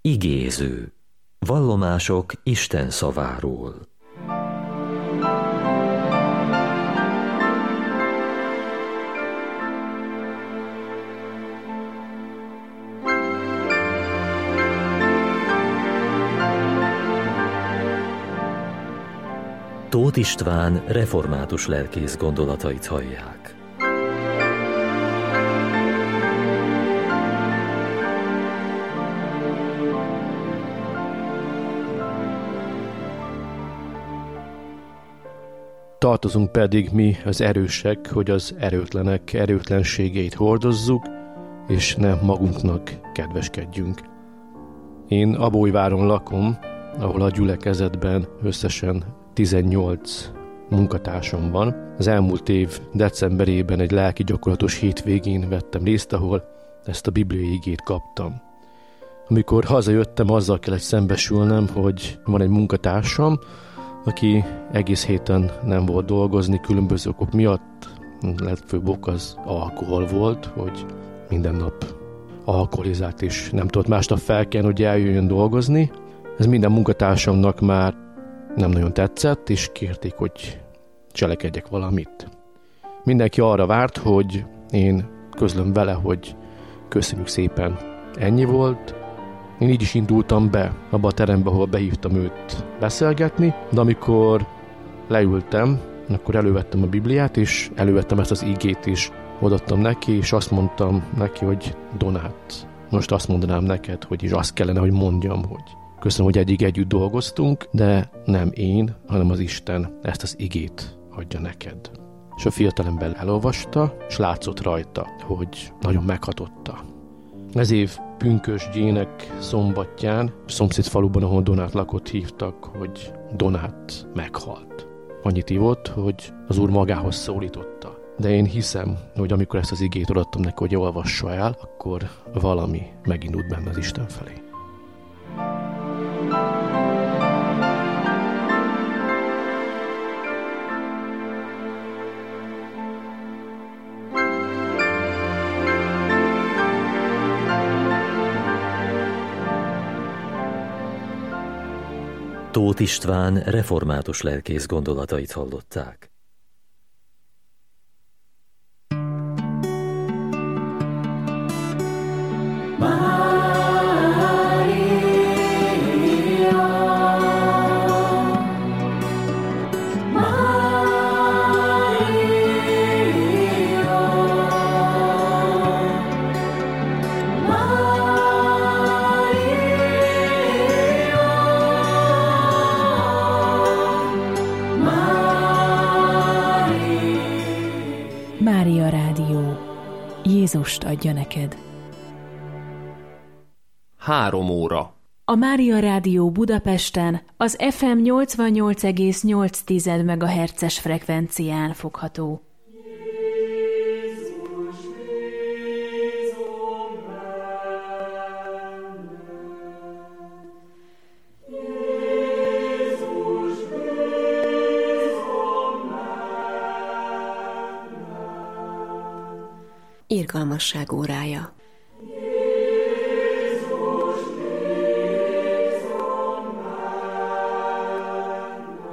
Igéző. Vallomások Isten szaváról. Tóth István református lelkész gondolatait hallják. Tartozunk pedig mi az erősek, hogy az erőtlenek erőtlenségeit hordozzuk, és ne magunknak kedveskedjünk. Én Abólyváron lakom, ahol a gyülekezetben összesen 18 munkatársam van. Az elmúlt év decemberében egy lelki gyakorlatos hétvégén vettem részt, ahol ezt a bibliai igét kaptam. Amikor hazajöttem, azzal kellett szembesülnem, hogy van egy munkatársam, aki egész héten nem volt dolgozni különböző okok miatt. Legfőbb ok az alkohol volt, hogy minden nap alkoholizált és nem tudott másnap felkelni, hogy eljöjjön dolgozni. Ez minden munkatársamnak már nem nagyon tetszett, és kérték, hogy cselekedjek valamit. Mindenki arra várt, hogy én közlöm vele, hogy köszönjük szépen, ennyi volt. Én így is indultam be abba a terembe, ahol behívtam őt beszélgetni, de amikor leültem, akkor elővettem a Bibliát, és elővettem ezt az igét is, odaadtam neki, és azt mondtam neki, hogy Donát, most azt mondanám neked, hogy is azt kellene, hogy mondjam, hogy köszönöm, hogy eddig együtt dolgoztunk, de nem én, hanem az Isten ezt az igét adja neked. És a fiatalember elolvasta, és látszott rajta, hogy nagyon meghatotta. Ez év pünkösdjének szombatján, szomszéd faluban, ahol Donát lakott, hívtak, hogy Donát meghalt. Annyit ívott, hogy az Úr magához szólította. De én hiszem, hogy amikor ezt az igét odaadtam neki, hogy olvassa el, akkor valami megindult benne az Isten felé. Tóth István református lelkész gondolatait hallották. Mária Rádió. Jézust adja neked. 3 óra. A Mária Rádió Budapesten az FM 88,8 MHz-es frekvencián fogható. Irgalmasság órája.